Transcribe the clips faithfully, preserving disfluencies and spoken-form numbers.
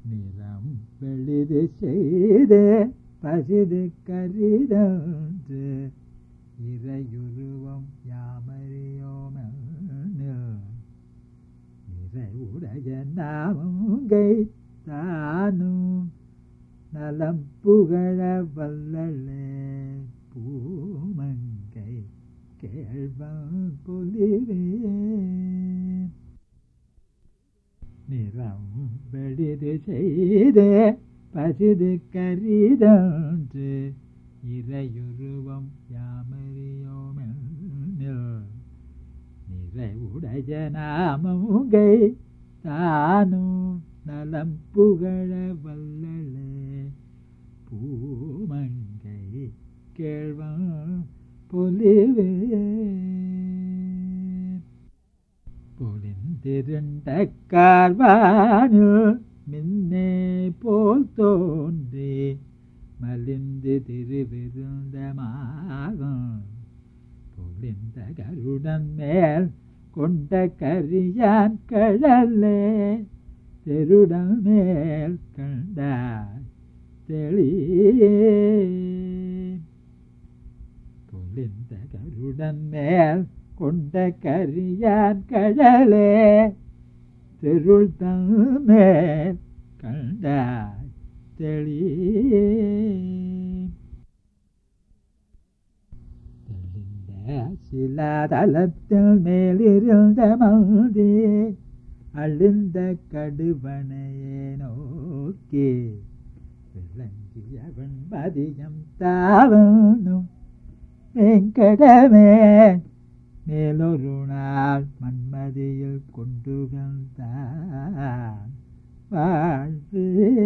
நிறம் வெளிது செய்தே பசிது கரிதன்று இறையுருவம் யாமறியோமெனில் நிறைவுடைய நாமங்கை தானும் நலம் புகழ வல்லளே பூமங்கை கேள்வன் பொலிவே நிறம் வெளிது செய்தே பசிது கரிதன்று இறையுருவம் யாமறியோமெனில் நிறைவுடைய நாமங்கை தானும் நலம் புகழ வல்லளே பூமங்கை கேள்வன் பொலிவே பொலிந்திருண்ட கார்வானு மின்னே போல் தோன்றி மலிந்து திருவிருந்தமாகும் பொலிந்த கருடன் மேல் கொண்ட கரியான் கடலே தெருடன் மேல் கண்டாய் தெளியே பொலிந்த கருடன் மேல் கொண்ட கரியான் கடலே தெருள் மேல் கண்டாய் தெளியே தெளிந்த சிலாதலத்தில் மேலிருந்த மல்தி அழிந்த கடுவனையே நோக்கி விளங்கியவன் பதியம் தாவனும் வெங்கடமே மேலொரு நாள் மன்மதியில் கொண்டு வந்தான் வாழ்வு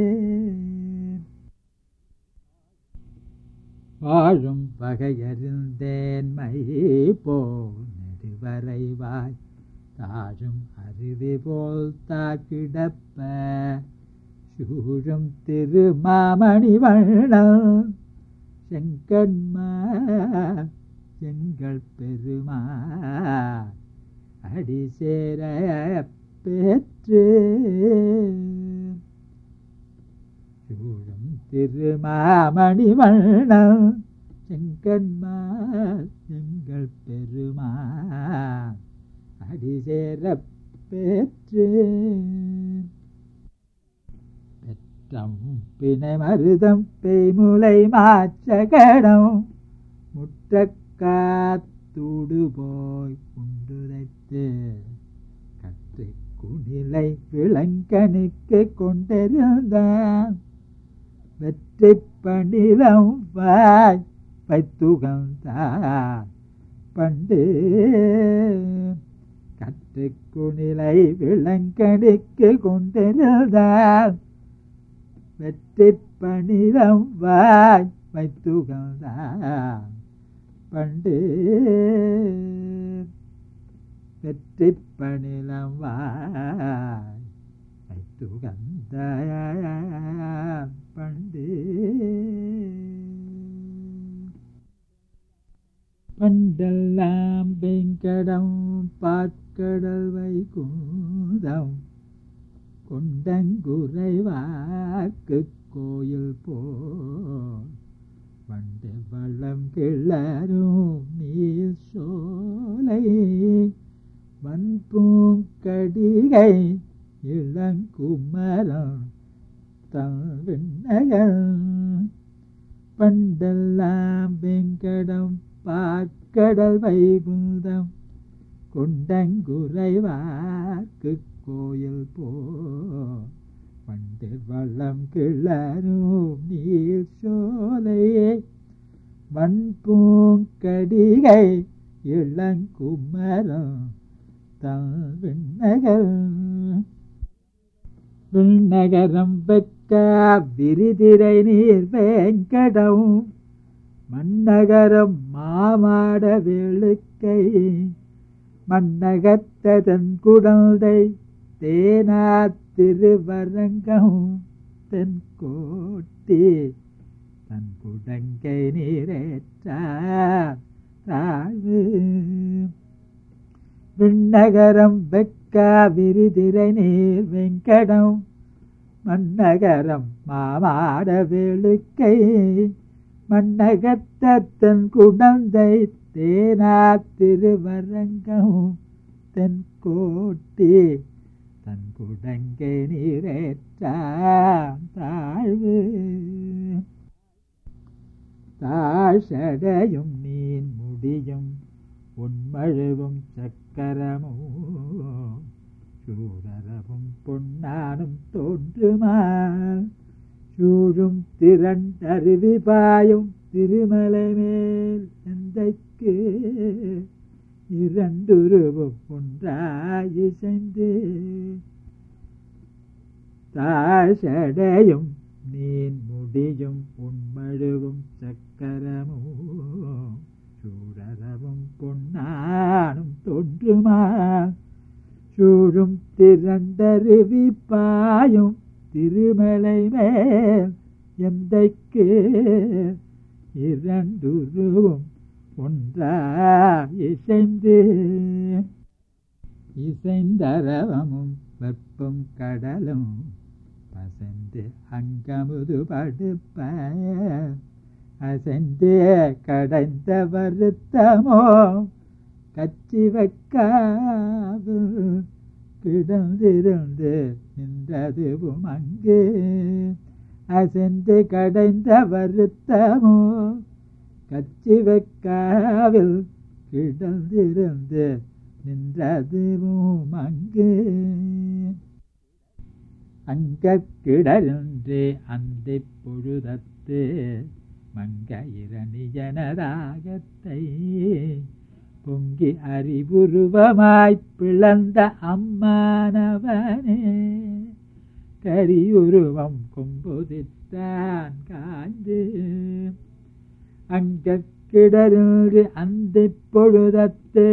வாழும் வகையறிந்தேன் மை போல் நெடுவரைவாய் தாழும் அருவி போல் தாக்கிடப்ப சூழும் திருமாமணி வண்ணம் செங்கண்மா எங்கள் பெருமா அடி சேர பெற்று சூழும் திருமாமணி வண்ணம் செங்கண்மா எங்கள் பெருமா அடி சேர பெற்று பெற்றம் பிணை மருதம் பெய்முலை மாச்சகடம் முற்ற காத்தூடு போய் உண்டுரைத்து கற்று குணிலை விளங்கனுக்கு கொண்டிருந்தான் வெற்றி பணிலம் வாய் வைத்துகந்தான் பண்டு கற்று குணிலை விளங்கனுக்கு கொண்டிருந்தான் வெற்றி பணிலம் வாய் வைத்துகந்தான் பண்டு வெற்றி பணிலம் வாய் வைத்துகந்த பண்டு பண்டெல்லாம் வெங்கடம் பாற்கடல் வைகுந்தம் கொண்டங்குறைவாக்கு கோயில் போல் வண்டு வளம் கிளரும் நீர் சோலை வன்பூங்கடிகை இளங்குமரம் தவிநகர் பண்டெல்லாம் வெங்கடம் பாற்கடல் வைகுந்தம் கொண்டங்குறைவாக்கு கோயில் போ வண்டு வளம் கிளரும் நீர் சோலையே வன்பூங்கடிகை இளங்குமரம் தவிநகர் விண்ணகரம் வெக்க விரிதிரை நீர் வேங்கடம் மன்னகரம் மாமாட வெளுக்கை மன்னகத்ததன் குடந்தை தேனா திருவரங்கம் தென்கோட்டி தன் குடங்கை நீரேற்றார் தாழ்வு விண்ணகரம் வெக்க விரிதிரை நீர் வெங்கடம் மன்னகரம் மாமாட வேளுக்கை மன்னகத்தன் குடந்தை தேனா திருவரங்கம் தென்கோட்டி தன் குடங்கை நீரேற்றான் தாழ்வு தாழ்சடையும் நீன் முடியும் உன்மழுவும் சக்கரமும் சூடரவும் பொன்னானும் தோன்றுமால் சூழும் திரண்டருவி பாயும் திருமலை மேல் எந்தைக்கு இரண்டுருவும் ஒன்றாயிசைந்து தாழ்சடையும் நீன் முடியும் உன்மழுவும் சக்கரமும் சூடரவும் பொன்னானும் தோன்றுமால் சூழும் திரண்டருவி பாயும் திருமலை மேல் எந்தைக்கு இரண்டுருவும் ஒன்றாய் இசைந்து இசைந்தரவமும் வெப்பம் கடலும் பசந்து அங்கமுது படுப்ப அசைந்து கடைந்த வருத்தமோ கச்சி வைக்காது கிடந்திருந்து நின்றதுவும் அங்கு அசைந்து கடைந்த வருத்தமோ கச்சி வைக்காவில் கிடந்திருந்து நின்றதுவும் அங்கு அங்க கிடருந்து அந்த பொழுதத்து மங்கையிரணியனராகத்தை பொங்கி அறிவுருவமாய்ப் பிளந்த அம்மானவனே கரியுருவம் கொம்புதித்தான் காய்ந்து அங்க கிடருந்து அந்த பொழுதத்து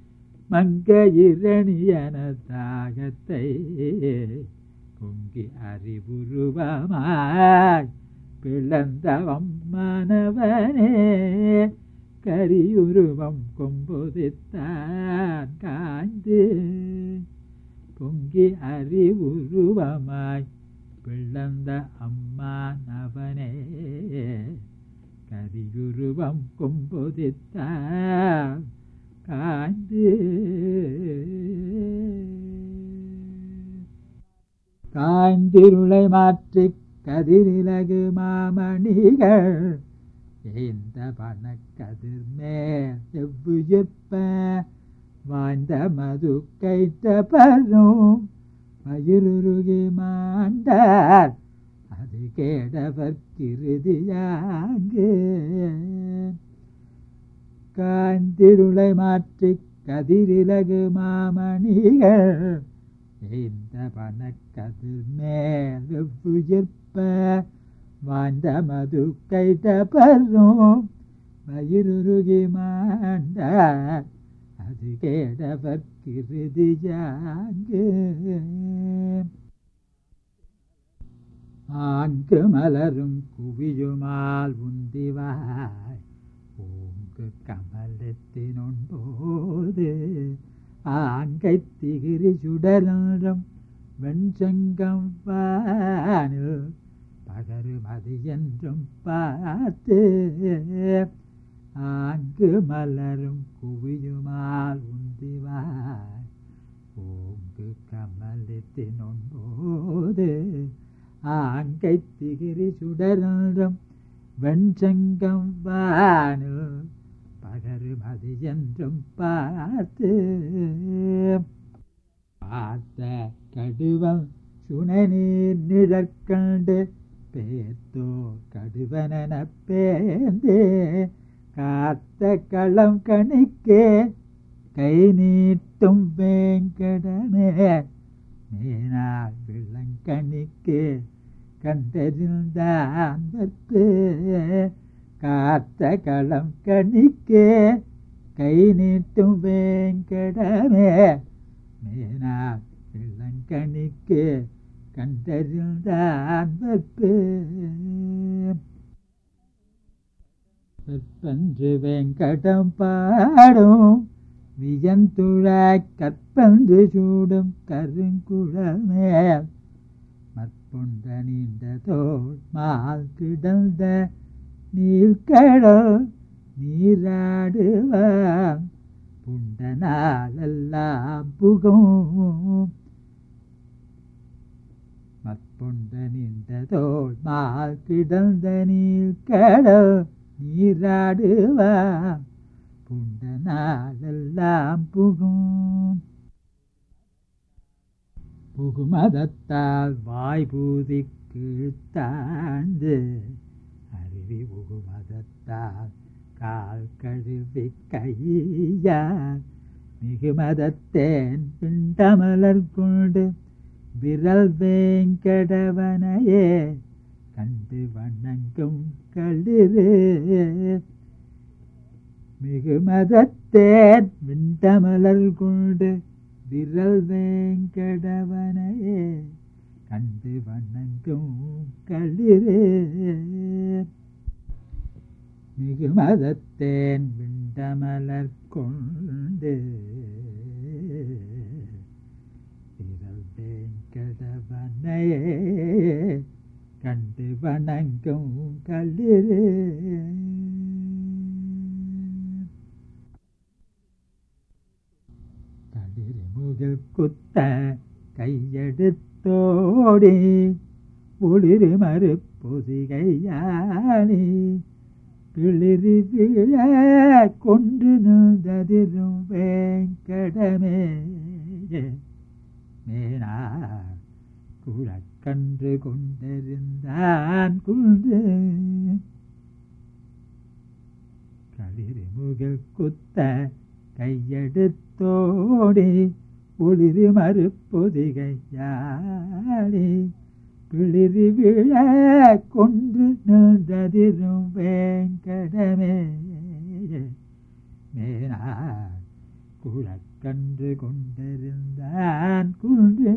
மங்கையிரணியனராகத்தை பொங்கி அறிவுருவமாய் பிளந்தவம் மாணவனே கரியுருவம் கொம்புதித்தான் காய்ந்து பொங்கி அறிவுருவமாய் பிளந்த அம்மானவனே கரியுருவம் கொம்புதித்தான் காய்ந்து காய்ந்திருளை மாற்றி கதிரிலகு மாமணிகள் இந்த பணக்கதிர்மே எவ்வுயிர்ப்ப வாய்ந்த மது கைத்த பரும் வயிறுருகி மாண்டார் அது கேடவர்க்கிருதியாங்கு காய்ந்திருளை மாற்றி கதிரிலகு மாமணிகள் இந்த பணக்கதிர் மேல் எவ்வுயிர்ப்ப வாய்ந்த மது கைட்ட பரும் வயிறுருகி மாண்டார் அது கேடவர்க்கிருதியாங்கு ஆங்கு மலரும் குவியுமால் உந்திவாய் ஓங்கு கமலத்தினொன்போது ஆங்கை திகிரி சுடரும் வெண்சங்கம் வானில் பகருமதி என்றும் பார்த்து ஆங்கு மலரும் குவியுமால் உந்திவாய் ஓங்கு கமலத்தினொன்போது ஆங்கை திகிரி சுடரும் வெண்சங்கம் வானில் பகருமதி என்றும் பார்த்து பார்த்த கடுவம் சுனநீர் நிழற்கண்டு பேத்தோ கடுவனென பேந்தே காத்த களம் கணிக்கே கை நீட்டும் வேங்கடமே மேனாள் விளங்கணிக்கே கண்டறிந்தான் காத்த களம் கணிக்கே கை நீட்டும் வேங்கடமே மேனாள் விளங்கணிக்கே கண்டறிந்தான் வெப்பன்று வேங்கடம் பாடும் வியந்துழாய் கற்பன்று சூடும் கருங்குழமேல் மற்பொண்ட நீண்ட தோள் மால் கிடந்த நீழ்கடல் நீராடுவான் புண்ட நாளெல்லாம் புகும். மற்பொண்ட நீண்ட தோள் மால் கிடந்த நீழ்கடல் நீராடுவான் புண்ட நாளெல்லாம் புகும். புகுமதத்தால் வாய்பூதிக்கு தாழ்ந்து அருவி புகுமதத்தால் கால் கழுவி கையால் மிகுமதத்தேன் பிண்டமலர் கொண்டு விரல் வேங்கடவனையே கண்டு வணங்கும் களிறு. மிகுமதத்தேன் பிண்டமலர் கொண்டு விரல் வேங்கடவனையே கண்டு வணங்கும் களிறு. மிகுமதத்தேன் விண்டமலர் கொண்டு விரல் வேங்கடவனையே கண்டு வணங்கும் களிறு. களிறுமுகில் குத்த கையெடுத்தோடி ஒளிரு மறுப்பொதிகையானி கிளிரி விழ கொண்டு நின்றதிரும் வேங்கடமே மேனா குழக்கன்று கொண்டிருந்தான் குண்டு. களிறுமுகில் குத்த கையெடுத்தோடி ஒளிரு மறுப்பொதிகையானி கிளிரி விழ கொண்டு நின்றதிரும் வேங்கடமே மேனா குழக்கன்று கொண்டிருந்தான் குன்று.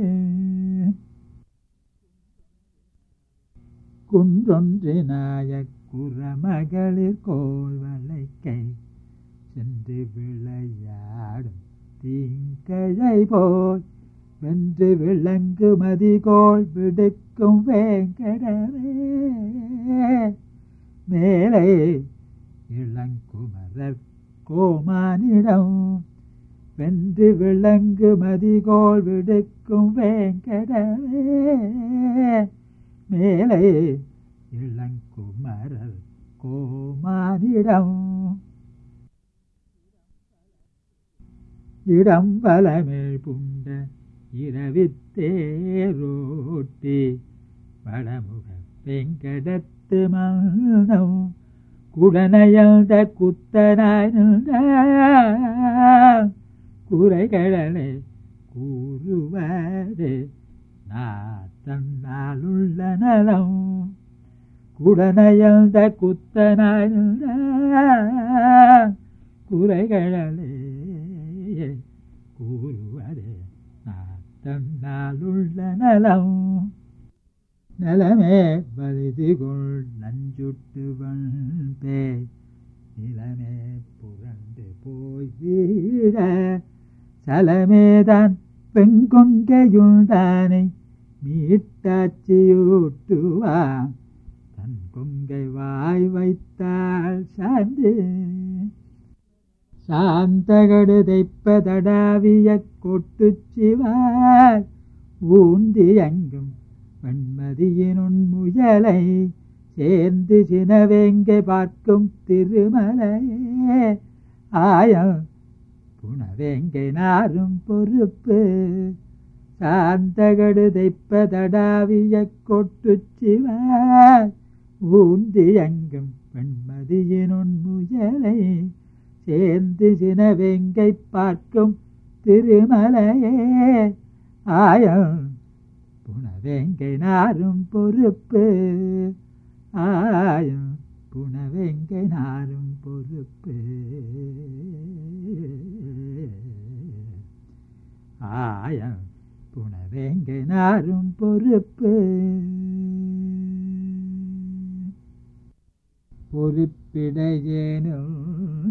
குன்றொன்றினாய குறமகளிர் கோல்வளைக்கை சென்று விளையாடும் தீங்கழை போல் வென்று விளங்கு மதிகோள் விடுக்கும் வேங்கடமே மேலே இளங்குமரர் கோமானிடம் வென்று விளங்கு மதிகோள் விடுக்கும் வேங்கடமே மேலே இளங்குமரர் கோமானிடம் இடம் வலமேல் புண்ட இரவித்தேரோட்டி வடமுக வெங்கடத்து மன்னம் குடனையழ்ந்த குத்தனாய் நின்ற குறைகளே கூறுவது நாத்தன்னாலுள்ள நலம். குடனையழ்ந்த குத்தனாய் நின்ற குறைகளே கூறுவதே நாத்தன்னாலுள்ள நலம். நலமே வலிதுகொள் நஞ்சுட்டு வன்பே நிலமே புரண்டு போய் வீழ சலமேதான் பெண்கொங்கையுண்டானை மீட்டாட்சியூட்டுவான் தன் கொங்கை வாய் வைத்தாள் சார்ந்து. சாந்தகடு தைப்பதடாவிய கொட்டுச்சிவார் ஊந்தி எங்கும் வெண்மதியினுன் முயலை சேர்ந்து சினவேங்கை பார்க்கும் திருமலையே ஆயம் புனவேங்கை நாரும் பொறுப்பு. சாந்தகடு தைப்பதடாவிய கொட்டுச்சிவார் ஊந்தி எங்கும் வெண்மதியினுன் முயலை சேர்ந்து சினவேங்கை பார்க்கும் திருமலையே ஆயம் புனவேங்கை நாரும் பொறுப்பு. ஆயம் புனவேங்கை நாரும் பொறுப்பு. ஆயம் புனவேங்கை நாரும் பொறுப்பு. பொறுப்பிடையேனும்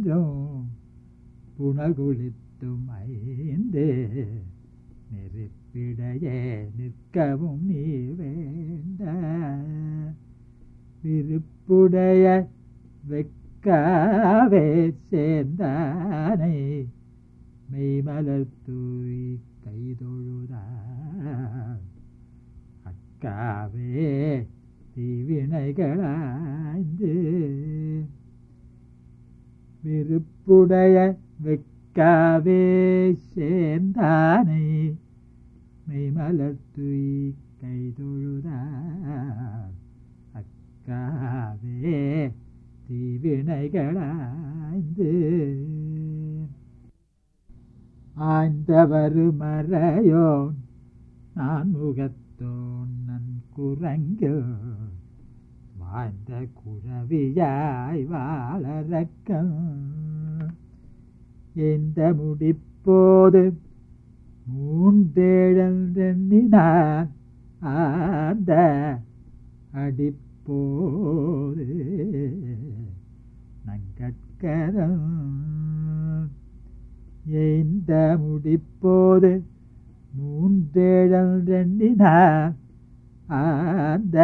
புனகுளித்தும் ஐந்து நெருப்பிடையேனும் விருப்பிடையே நிற்கவும் நீ வேண்ட விருப்புடைய வெக்காவே சேர்ந்தானை மெய்மலர் தூய் கைதொழுதார் அக்காவே தீவினைகளாய்ந்து விருப்புடைய வெக்காவே சேர்ந்தானை மெய்மலர் தூய் கைதொழுதார் அக்காவே தீவினைகளாய்ந்து ஆய்ந்தவரு மறையோன் நான் முகத்தோன் நன் குரங்கு வாழ்ந்த குழவியாய் வாழறக்கம் எந்த முடிப்போது மூன்றேழெண்ணினான் ஆந்த அடிப்போது நங்கட்கரம் எந்த முடிப்போது மூன்றேழெண்ணினான் ஆந்த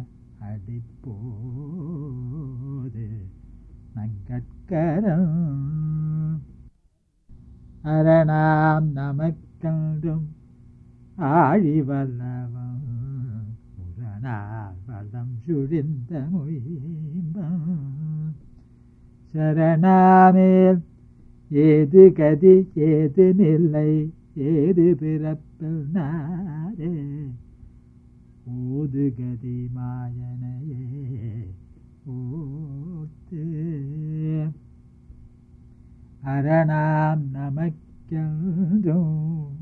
அடிப்போது நங்கட்கரம் அரணாம் நமக்கன்றும் ஆழி வல்லவம் முரணால் வளம் சுழிந்த மொயம்பம் சரணாமேல் ஏது கதி ஏது நிலை ஏது பிறப்பில் நாடே ஓது கதி மாயனையே ஓத்து அரணாம் நமக்கென்றும்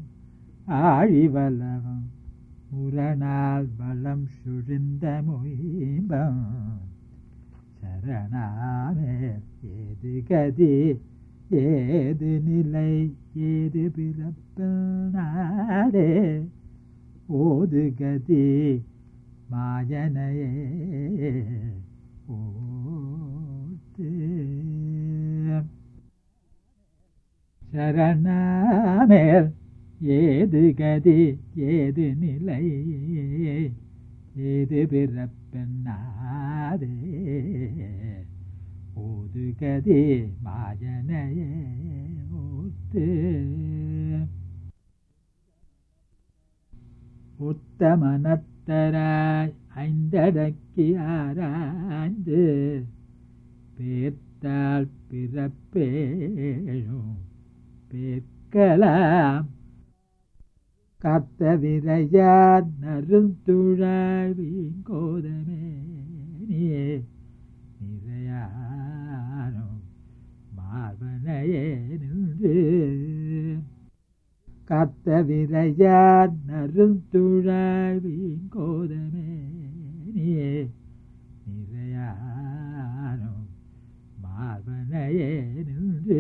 ஆழிவலவம் முரணால் வளம் சுழிந்த மொயம்பம் சரணாமே ஏது கதி ஏது நிலை ஏது பிறப்பில் நாடே ஓது கதி மாயனையே ஓத்து சரணாமேல் ஏது கதி ஏது நிலை ஏது பிறப்பின் நாடே ஓது கதி மாயனையே ஓத்து உத்தமனத்தராய் ஐந்தடக்கி ஆராய்ந்து பேர்த்தால் பிறப்பேழும் பேர்க்கலாம் காத்த விரையார் நருந்துழாய் வீங்கோதமே நீயே நிறையானோ மார்பனையே நின்று காத்த விரையார் நருந்துழாய் வீங்கோதமே நீயே நிறையானோ மார்பனையே நின்று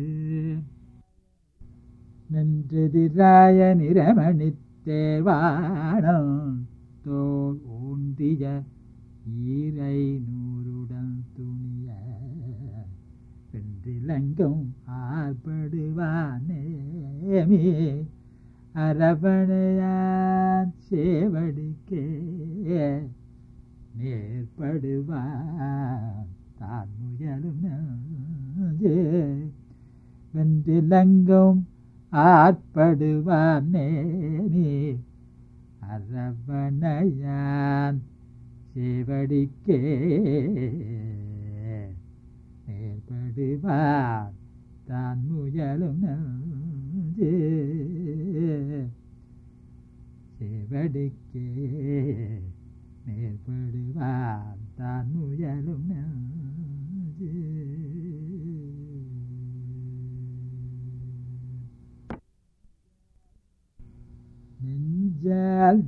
நின்றெதிராய நிறமணித் தேர்வானம் தோல் ஊந்திய ஈரை நூறுடன் துணிய வென்றிலங்கும் ஆர்படுவானேமி அரவணையான் சேவடிக்கே நேர்படுவான் தான் முயலும் வென்றிலங்கும் ஆட்படுவான் நேமி அரவணையான் சேவடிக்கே நேர்படுவான் தான் முயலும் சேவடிக்கே நேர்படுவான் தான் முயலும் நெஞ்சால்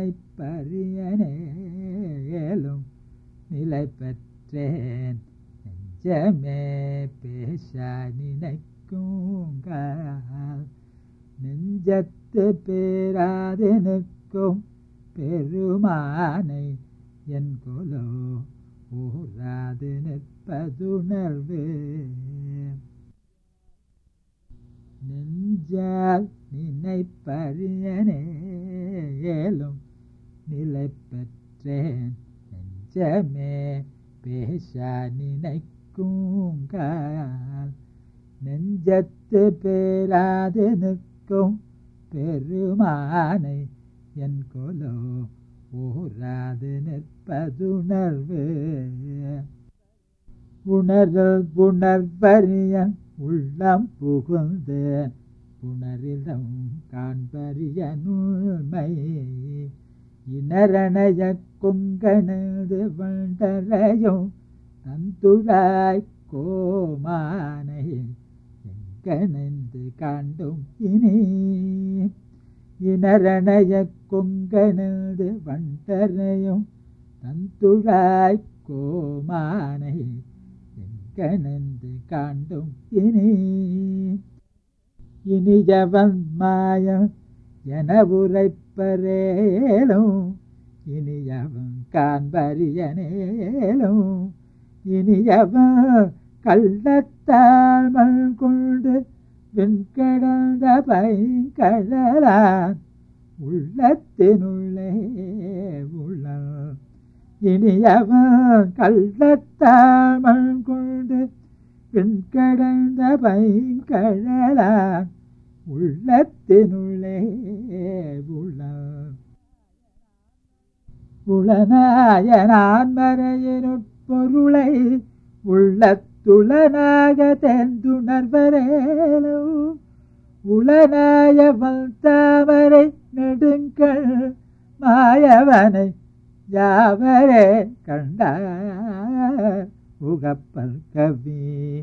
நினைப்பறியனேலும் நிலை பெற்றேன் நெஞ்சமே பேச நினைக்குங்கால் நெஞ்சத்து பேராது நிற்கும் பெருமானை என் கொலோ ஊராது நிற்பதுணர்வு நெஞ்சால் நினைப்பறியனேலும் நிலை பெற்றேன் நெஞ்சமே பேச நினைக்குங்கால் நெஞ்சத்து பேராது நிற்கும் பெருமானை என் கொலோ ஊராது நிற்பதுணர்வு உணர்தல் உணர்வறியன் உள்ளம் புகுந்து உணரிதம் காண்பறிய நூல்மை இனரணைய கொங்கனது வண்டரையும் தந்துழாய் கோமானை எங்கனந்து காண்டும் இனி இனரணைய கொங்கனது வண்டரையும் தந்துழாய் கோமானை எங்கனந்து காண்டும் இனி இனியவன் மாயம் என உரைப்பரேலும் இனியவன் காண்பறியனேலும் இனியவன் கள்ளத்தாழ்மல் கொண்டு வெண்கடந்த பைங்கழலான் உள்ளத்தினுள்ளே உள்ள இனியவன் கள்ளத்தாழ்மல் கொண்டு வெண்கடந்த பைங்கழலான் உள்ளத்தினுள்ளே உள்ள உளநாயனான் மறையினுட்பொருளை உள்ளத்துளனாக தெந்துணர்வரேலோ உளநாயவன் தாமரை நெடுங்கள் மாயவனை யாவரே கண்டார் உகப்பல் கவி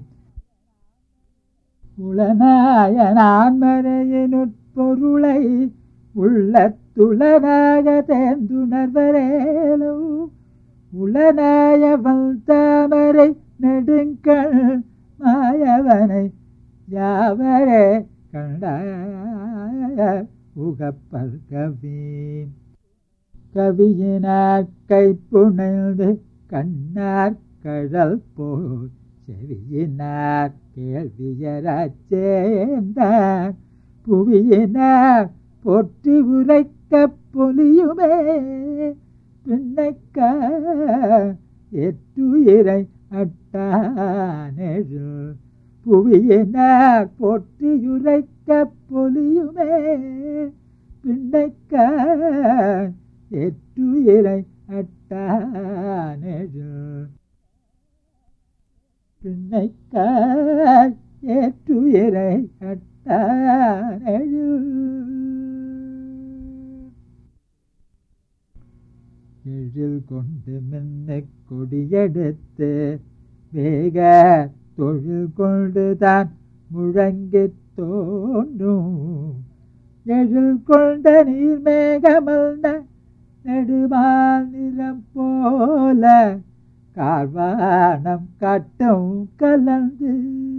உளநாயனான் மறையினுட்பொருளை உள்ளத்துளனாக தேர்ந்துணர்வரேலோ உளநாயவன் தாமரை நெடுங்கள் மாயவனை யாவரே கண்டார் உகப்பல் கவி கவியினார் கைப்புணர்ந்து கண்ணார் கடல் போல் செவியினார் கேள்வியராச்சேந்தார் புவியினார் போற்றி உரைக்க பொலியுமே பின்னைக்க எட்டுயிரை அட்டானெழு புவியினார் போற்றியுரைக்க பொலியுமே பின்னைக்க எட்டுயிரை அட்டானெழு பின்னைக்க ஏற்றுயிரை அட்டானெழு எழில் கொண்டு மின்ன கொடியெடுத்து வேக தொழில் கொண்டுதான் முழங்கித் தோன்றும் எழில் கொண்ட நீர்மேகமல்ன நெடுமால் நிறம் போல கார்வானம் காட்டும் கலந்து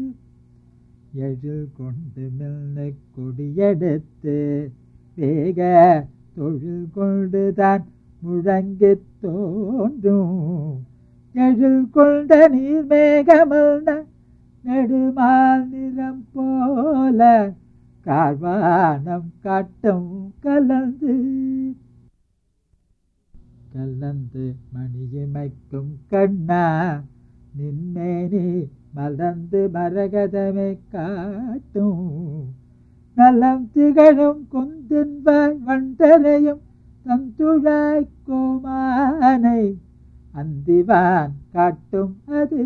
எழில் கொண்டு மில்ன கொடியெடுத்து வேக தொழில் கொண்டுதான் முழங்கித் தோன்றும் எழில் கொண்ட நீர்மேகமல்ன நெடுமால் நிறம் போல கார்வானம் காட்டும் கலந்து கலந்து மணியமைக்கும் கண்ணா நின்மேனி மலர்ந்து மரகதமை காட்டும் நலம் திகழும் கொந்தின்வாய் வண்டரையும் தந்துழாய் கோமானை அந்திவான் காட்டும் அது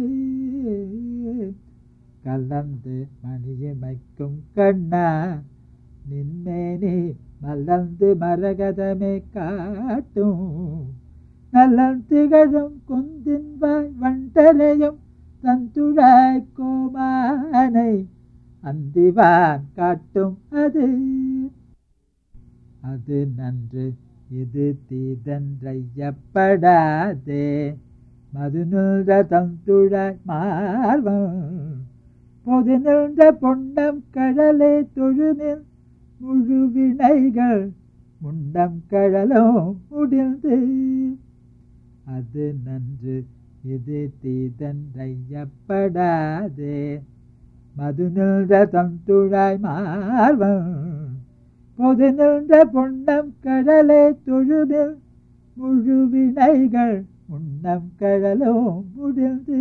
கலந்து மணியமைக்கும் கண்ணா நின்மேனி மலர்ந்து மரகதமே காட்டும் நலம் திகழும் கொந்தின்வாய் வண்டரையும் தந்துழாய் கோமானை அந்திவான் காட்டும் அது அது நன்று இது தீதன்றையப்படாதே மது நின்ற தந்துழாய் மார்வம் பொது நின்ற பொன்னம் கடலை தொழுமில் முழு வினைகள் முண்டம் கழலும் முடிந்து அது நன்று இது தீதன்றையப்படாதே மது நின்ற தந்துழாய் மார்வன் பொது நின்ற பொன்னம் கடலே தொழுமில் முழுவினைகள் முன்னம் கடலோ முடிந்து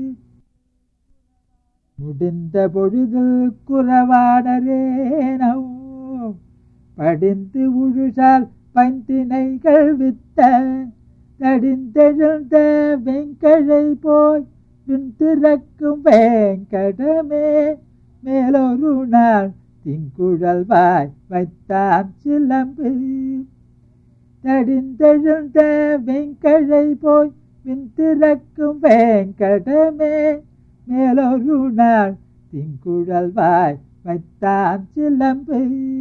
முடிந்த பொழுதில் குறவாடரேனோ படிந்து உழுசால் பைந்தினைகள் வித்த தடிந்தெழுந்த வெங்கழை போய் பின் திறக்கும் வேங்கடமே மேலொரு நாள் திங்குழல் வாய் வைத்தான் சிலம்பு தடிந்தெழுந்த வெங்கழை போய் பின் திறக்கும் வேங்கடமே மேலொரு நாள் திங்குழல் வாய் வைத்தான் சிலம்பு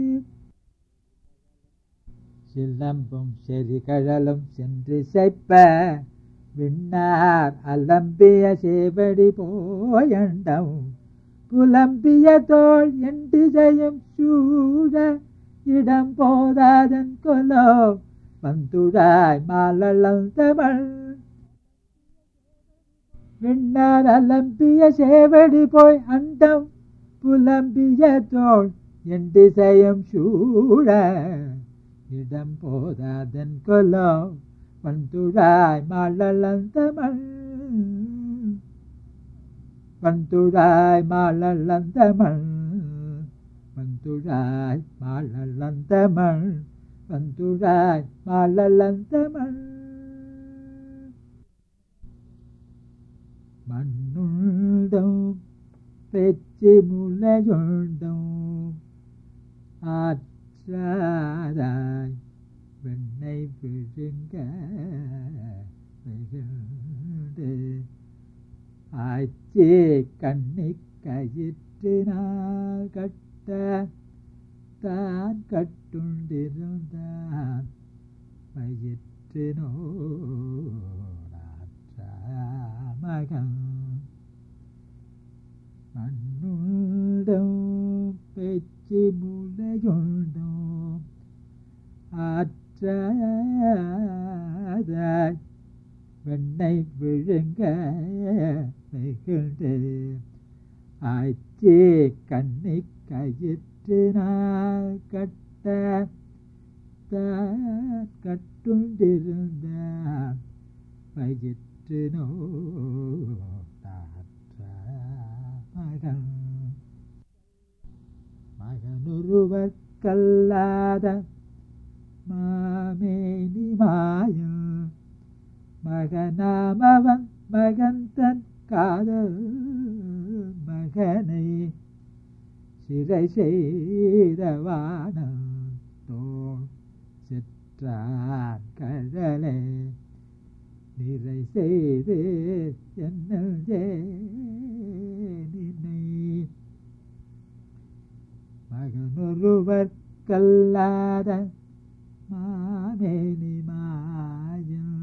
சிலம்பும் செறிகழலும் சென்று செய்ப்ப விண்ணார் அலம்பிய சேவடி போயண்டம் புலம்பிய தோள் எண்டிசையும் சூழ இடம் போதாதன் கொலோ வந்துடாய் மாலளம் தமிழ் விண்ணார் அலம்பிய சேவடி போய் அண்டம் புலம்பிய தோள் எண்டிசையும் சூழ இடம் போதாதன் கொலோ வந்துடாய் மாலளம் தமிழ் வந்துடாய் மாலளம் தமிழ் வந்துடாய் மாலளம் தமிழ் வந்துடாய் மாலளம் தமிழ் மண்ணுண்டும் பெச்சி முளையுண்டும் ஆற்றாதாய் வெண்ணை விழுங்க வெகுண்டு ஆய்ச்சி கண்ணி கயிற்றினால் கட்ட தான் கட்டுண்டிருந்தான் வயிற்றினோடாற்றாமகன் மண்ணுண்டும் பெச்சி முளையுண்டும் ஆற்றாதாய் வெண்ணை விழுங்க வெகுண்டு ஆய்ச்சி கண்ணி கயிற்றினால் கட்ட தான் கட்டுண்டிருந்தான் வயிற்றினோடாற்றாமகன் மகனுருவர் கல்லாத மாமேனி மாயம் மகனாமவன் மகன் தன் காதல் மகனை சிறை செய்தவானம் தோல் சிற்றான் கழலே நிறை செய்து என்னல் நினை மகனொருவர் கல்லாத மாமேனி மாயம்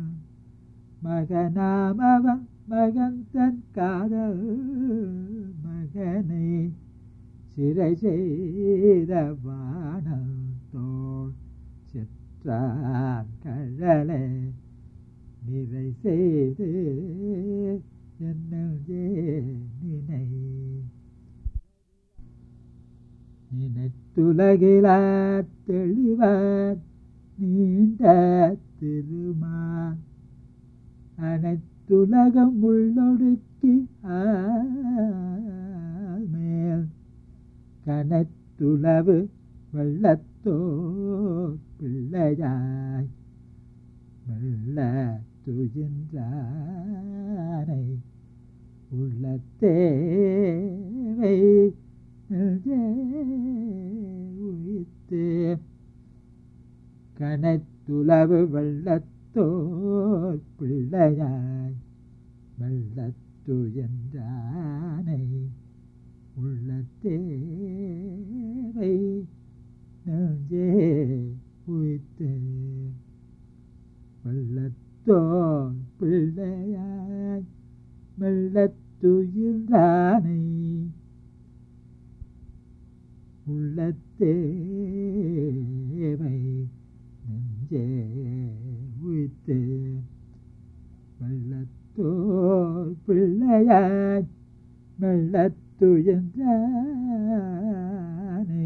மகனாமவன் மகன் தன் காதல் மகனை சிறை செய்த வானம் தோல் சிற்றான் கழலே நிறை செய்து என்னல் நினை நினைத்துலகிலார் தெளிவார் நீண்ட திருமான் அனைத்துலகம் உள்ளொடுக்கி மேல் கனத்துளவு வெள்ளத்தோர் பிள்ளையாய் வெள்ள துயின்றானை உள்ளத்தேவை உயிர்த்து கனத்துளவு வெள்ளத்தோர் பிள்ளையாய் வெள்ளத்துயன்றானை உள்ளத்தேவை நெஞ்சே உயிர்த்து வெள்ளத்தோர் பிள்ளையாய் வெள்ளத்துயின்றானை உள்ளத்தேவை நெஞ்சே உயிர்த்து வெள்ளத்தோர் பிள்ளையாய் வெள்ளத்துயின்றானை உய்த்துயர்ந்தானை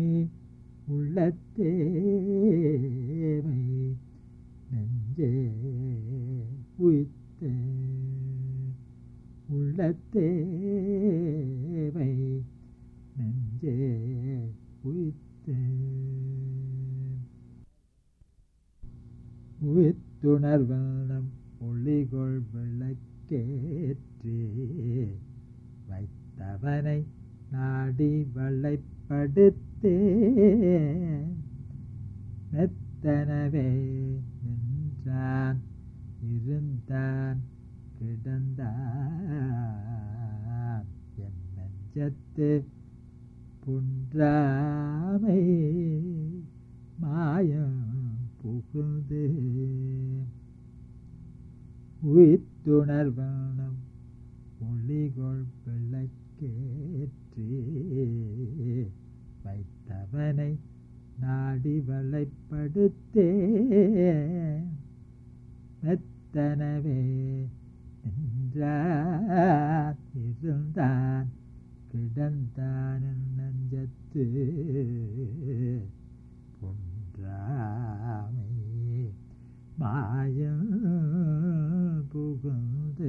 உள்ளத்தேவை நெஞ்சே உய்த்த உள்ளத்தேவை நெஞ்சே உய்த்த உய்த்துணர்வனம் ஒளிகொள் விளக்கேற்றி வைத்தவனை நாடி வளைப்படுத்தே மெத்தனவே நின்றான் இருந்தான் கிடந்தான் என் நெஞ்சத்து புன்றாமை மாயம் புகுந்து உய்த்துணர்வனம் ஒளிகொள் விளக்கேற்றி வைத்தவனை நாடி வளைப்படுத்தே மெத்தனவே நின்றான் இருந்தான் கிடந்தான் நெஞ்சத்து பொன்றாமை மாயம் புகுந்து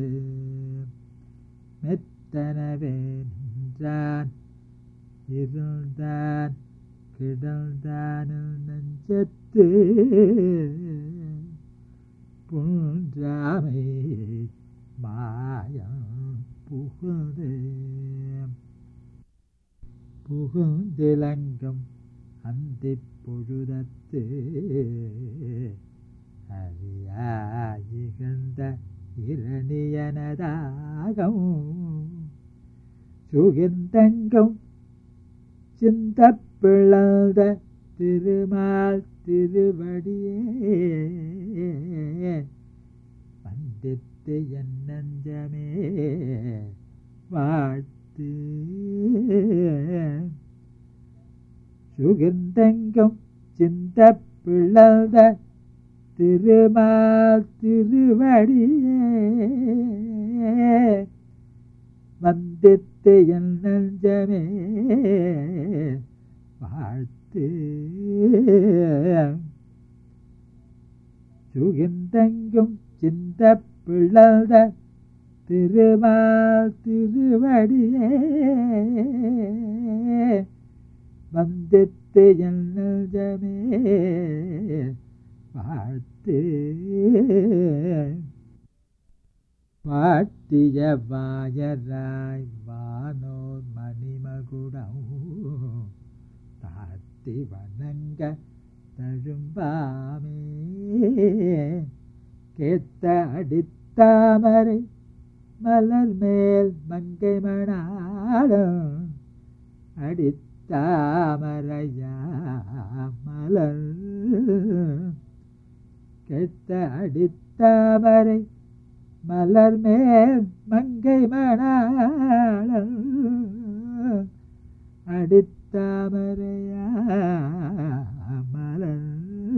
மெத்தனவே நின்றான் இருந்தான் கிடந்தான் நெஞ்சத்து பொன்றாமை மாயம் புகுந்து புகுந்திலங்கம் அந்திப் பொழுதத்து அறியாயிகந்த இரணியனதாகம் சுகிர்ந்தங்கம் சிந்த பிளந்த திருமால் திருவடியே வந்தித்து என் நெஞ்சமே வாழ்த்து சுகிர்ந்தங்கம் சிந்த பிளந்த திருமால் திருவடியே வந்தித்து என் நெஞ்சமே வாழ்த்து சுகிர்ந்தங்கும் சிந்த பிளந்த திருமால் திருவடியே வந்தித்து என் நெஞ்சமே வாழ்த்து வாட்டிய வாயராய் வானோர் மணிமகுடம் தாத்தி வணங்க தழும்பாமே கேத்த அடித்தாமரை மலர் மேல் மங்கை மணாடும் அடித்தாமரையா மலர் கேத்த அடித்தாமரை மலர் மேல் மங்கை மணாளம் அடித்தாமரையா மலர்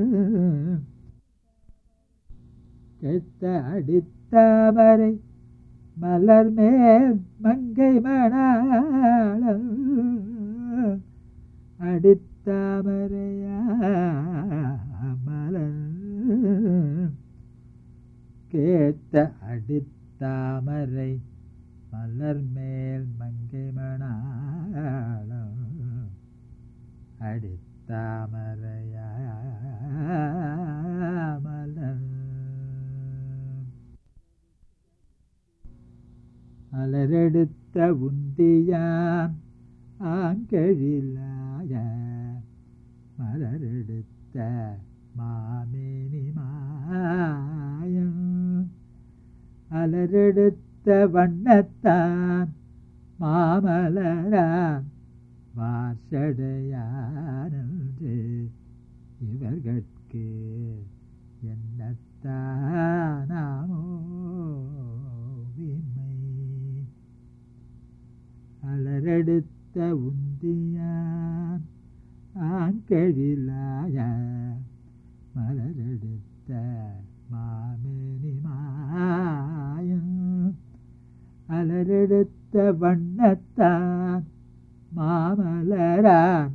கேத்த அடித்தாமரை மலர் மேல் மங்கை மணாளம் அடித்தாமரையா மலர் கேத்த அடித்தாமரை மலர் மேல் மங்கை மணாளம் அடித்தாமரையா மலர் மலரெடுத்த உந்தியான் ஆங்கழிலாய மலரெடுத்த மாமேனி மாயம் அலரெடுத்த வண்ணத்தான் மாமலரான் வாசடையானன்று இவர்கட்கு என்னத்தானாமோ விமை அலரெடுத்த உந்தியான் ஆங்கழிலாய மலரெடுத்த மாமேனி மாயம் அலரெடுத்த வண்ணத்தான் மாமலரான்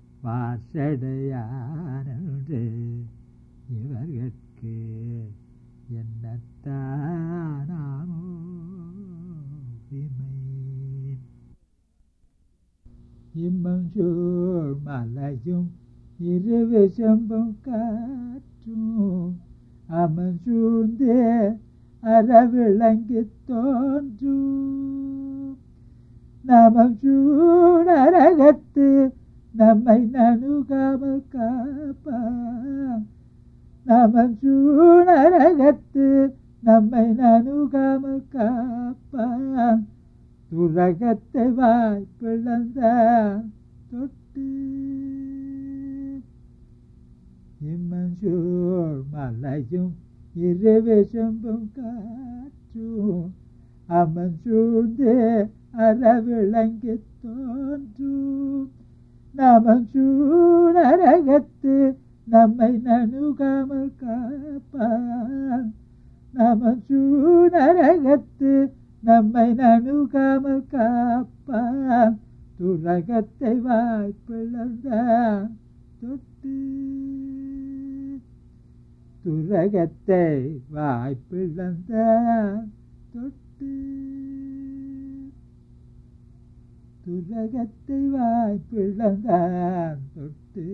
வாசடையானன்று இவர்கட்கு என்னத்தானாமோ விமை இம்மஞ்சூழ் மலையும் இருவு செம்பும் காற்றும் அமன் சூழ்ந்தே அறவிளங்கி தோன்றும் நமம் சூழரகத்து நம்மை நணுகாமல் காப்பான் நமம் சூழரகத்து நம்மை நணுகாமல் காப்பான் துரகத்தை வாய் பிளந்தான் தொட்டு இம்மஞ்சூழ் மலையும் இருவு செம்பும் காற்றும் அமன் சூழ்ந்தே அறவிளங்கி தோன்றும் நமன் சூழரகத்து நம்மை நணுகாமல் காப்பான் நமன் சூழரகத்து நம்மை நணுகாமல் காப்பான் துரகத்தை வாய் பிளந்தான் தொட்டு துரகத்தை வாய் பிளந்தான் தொட்டு துரகத்தை வாய் பிளந்தான் தொட்டு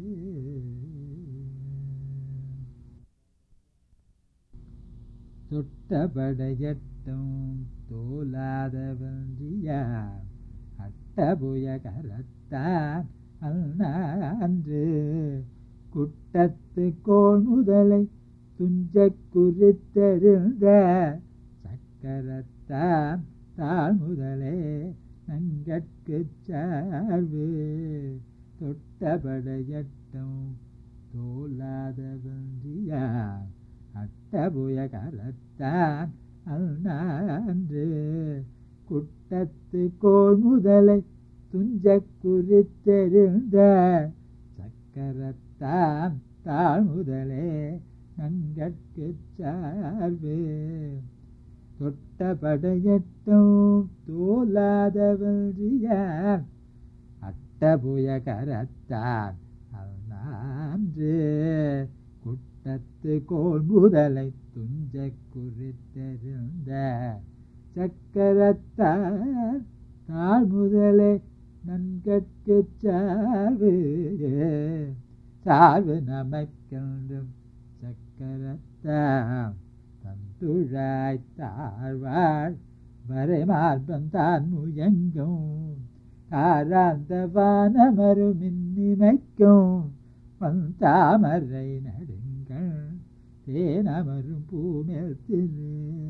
தொட்டபடையட்டும் தோலாத வந்தியார் அட்டபுய கரத்தான் அன்று குட்டத்து கோள் முதலை துஞ்ச குறித்தெறிந்த சக்கரத்தான் தாழ் முதலே நங்கட்கு சார்பு தொட்டபடையட்டும் தோலாத வந்தியார் அட்டபுய கரத்தான் அன்று குட்டத்து கோள் முதலை துஞ்ச குறித்தெறிந்த சக்கரத்தான் தாழ் முதலே நங்கட்கு சார்பு தொட்டபடையட்டும் தோலாத வந்தியார் அட்டபுய கரத்தான் அன்று குட்டத்து கோள் முதலை துஞ்ச குறித்தெறிந்த சக்கரத்தான் தாழ் முதலே நன்கட்கு சார்பு சார்பு நமக்கென்றும் சக்கரத்தான் தந்துழாய் தாழ்வாள் வரை மார்பம் தான் முயங்கும் காராந்த வானமரும் மின்னிமைக்கும் வந்தாமரை நடுங்கள் தேனமரும் பூமேல் திரு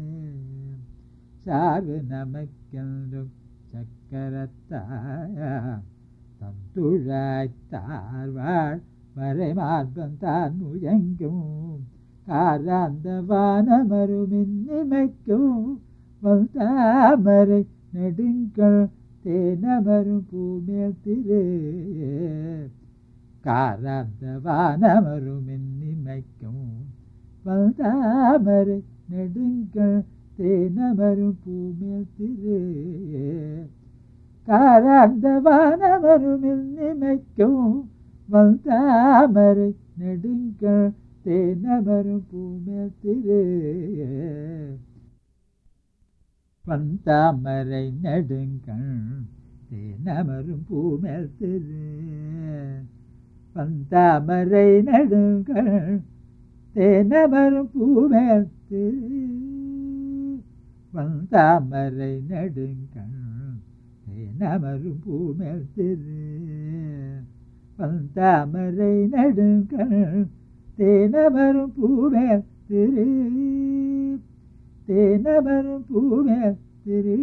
சார்பு நமக்கென்றும் சக்கரத்தாய தந்துழாய் தாழ்வாள் வரை மார்பம் தான் முயங்கும் காராந்த வானமரும் மின்னிமைக்கும் வந்தாமரை நெடுங்கள் தேனமரும் பூமேல் திரு காராந்த வானமரும் மின்னிமைக்கும் வந்தாமரை நெடுங்கள் தேனமரும் பூமேல் திரு காராந்த வானமரும் மின்னிமைக்கும் வந்தாமரை நெடுங்கள் தேனமரும் பூமேல் திரு வந்தாமரை நெடுங்கள் தேனமரும் பூமேல் திரு வந்தாமரை நெடுங்கள் தேனமரும் பூமேல் திரு வந்தாமரை நெடுங்கள் தேனமரும் பூமேல் திரு வந்தாமரை நெடுங்கள் தேனமரும் பூமேல் திரு தேனமரும் பூமேல் திரு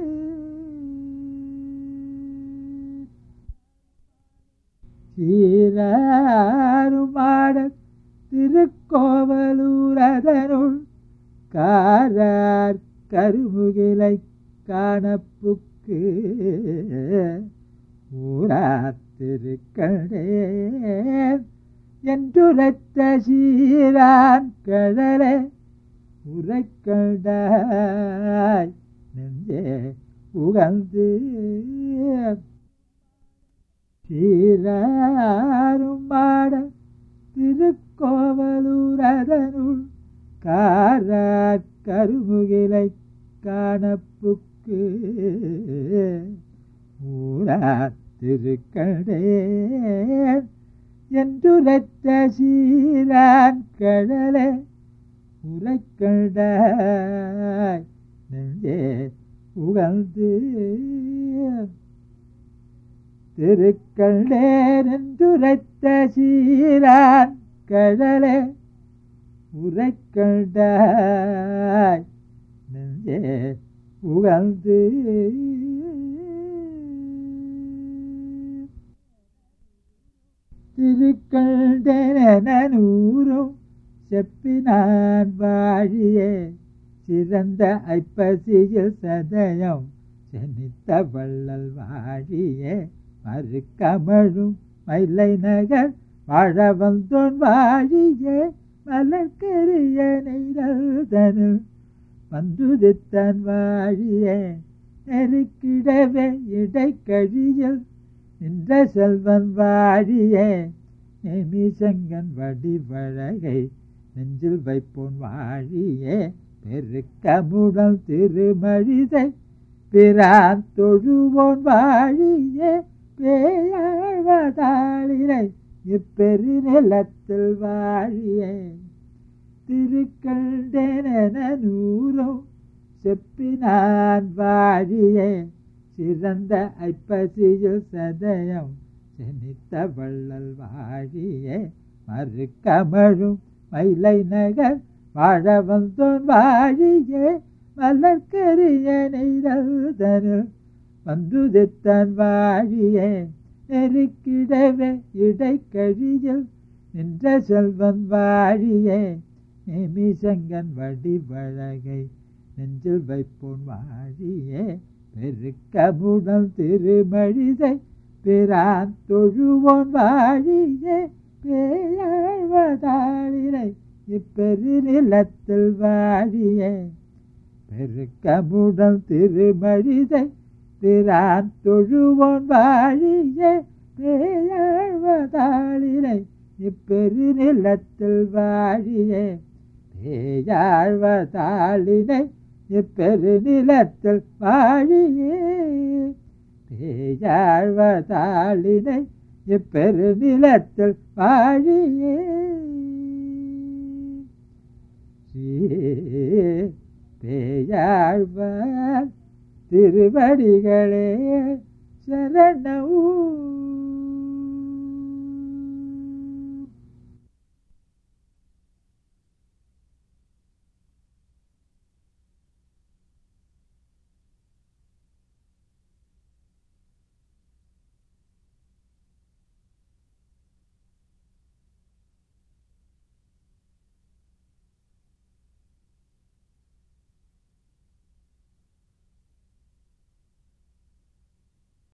சீராருமாட திருக்கோவலூரதனுள் காரார் கருமுகிலை காணப்புக்கு ஊராத்திருக்கடே என்றுரைத்த சீரான் கடலே உரைக்கண்டாய் நெஞ்சே உகந்து சீராரும் மாட திருக்கோவலூரதனுள் காரார் கருமுகிலை காணப்புக்கு ஊரார் திருக்கடேன் என்றுரைத்த சீரான் கடலே உரைக்கண்டாய் நெஞ்சே உகழ்ந்து திருக்கண்டேன் என்றுரைத்த சீரான் கடலே உரைக்கண்டாய் நெஞ்சே உகழ்ந்து திருக்கண்டேனூரும் செப்பினான் வாழியே சிறந்த ஐப்பசியில் சதயம் செனித்த வள்ளல் வாழியே மறுக்கமழும் மயிலை நகர் வாழ வந்தோன் வாழியே மலர்கரிய நெய்தல் வந்துதித்தான் வாழியே நெருக்கிடவே இடைக்கழியில் நின்ற செல்வன் வாழியே நேமிசங்கன் வடிவழகை நெஞ்சில் வைப்போன் வாழியே பெருக்கமுடல் திருமழிதை பிரான் தொழுவோன் வாழியே பேயாழ்வதாளினை இப்பெரு நிலத்தில் வாழியே திருக்கண்டேனூரும் செப்பினான் வாழியே சிறந்த ஐப்பசியில் சதயம் செனித்த வள்ளல் வாழியே மறுக்கமழும் மயிலை நகர் வாழ வந்தோன் வாழியே மலர்கரிய நெய்தல் வந்துதித்தான் வாழியே நெருக்கிடவே இடைக்கழியில் நின்ற செல்வன் வாழியே நேமிசங்கன் வடிவழகை நெஞ்சில் வைப்போன் வாழியே பெருக்கமுடல் திருமழிதை பிரான் தொழுவோன் வாழியே பேயாழ்வதாளினை இப்பெரு நிலத்தில் வாழியே பெருக்கமுடல் திருமழிதை பிரான் தொழுவோன் வாழியே பேயாழ்வதாளினை இப்பெரு நிலத்தில் வாழியே பேயாழ்வதாளினை இப்பெரு நிலத்தில் வாழியே பேயாழ்வதாளினை இப்பெரு நிலத்தில் வாழியே பேயாழ்வார் திருவடிகளே சரணம்.